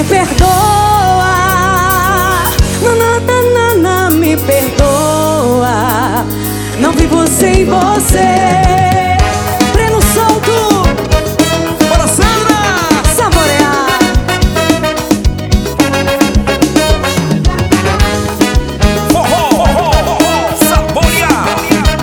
Me perdoa, nananana, me perdoa. Não vivo sem você. Breno Solto, Bora, Sandra! saborear. Saborear!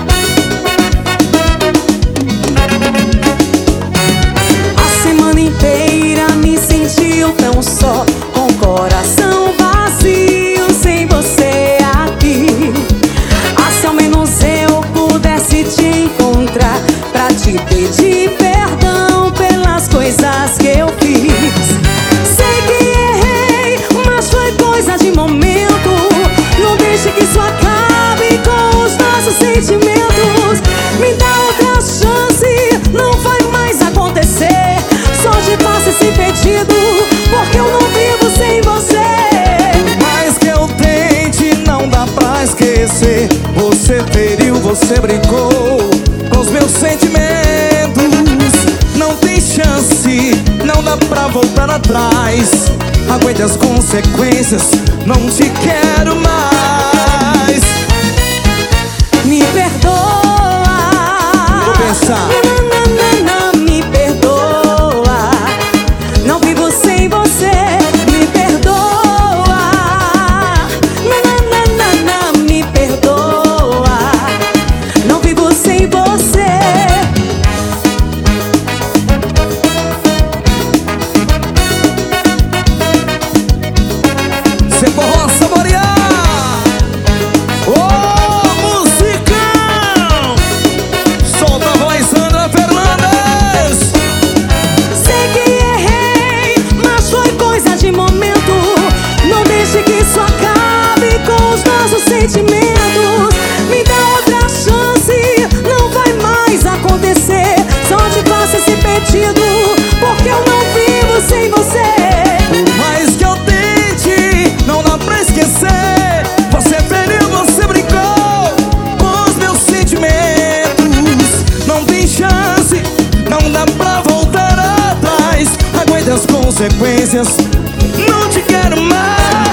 A semana inteira me sentiu tão só, com o coração vazio sem você aqui. Ah, se ao menos eu pudesse te encontrar pra te pedir perdão pelas coisas que eu fiz. Sei que errei, mas foi coisa de momento. Não deixe que isso acabe com os nossos sentimentos. Me dá outra chance, não vai mais acontecer. Só te faço esse pedido, porque eu não vivo sem você. Mais que eu tente, não dá pra esquecer. Você feriu, você brincou com os meus sentimentos. Não tem chance, não dá pra voltar atrás. Aguente as consequências, não te quero mais. Me perdoa, Vou pensar. nananana, me perdoa. Não vivo sem você. Me perdoa, nananana, me perdoa. Não vivo sem você. Cê forró, saborear! Ô, musicão! Solta a voz, Sandra Fernandes! Sei que errei, mas foi coisa de momento. Não deixe que isso acabe com os nossos sentimentos. Me dá outra chance, não vai mais acontecer. Só te faço esse pedido, porque eu não vivo sem você. Por mais que eu tente, não dá pra esquecer. Você feriu, você brincou com os meus sentimentos. Não tem chance, não dá pra voltar atrás. Aguente as consequências, não te quero mais.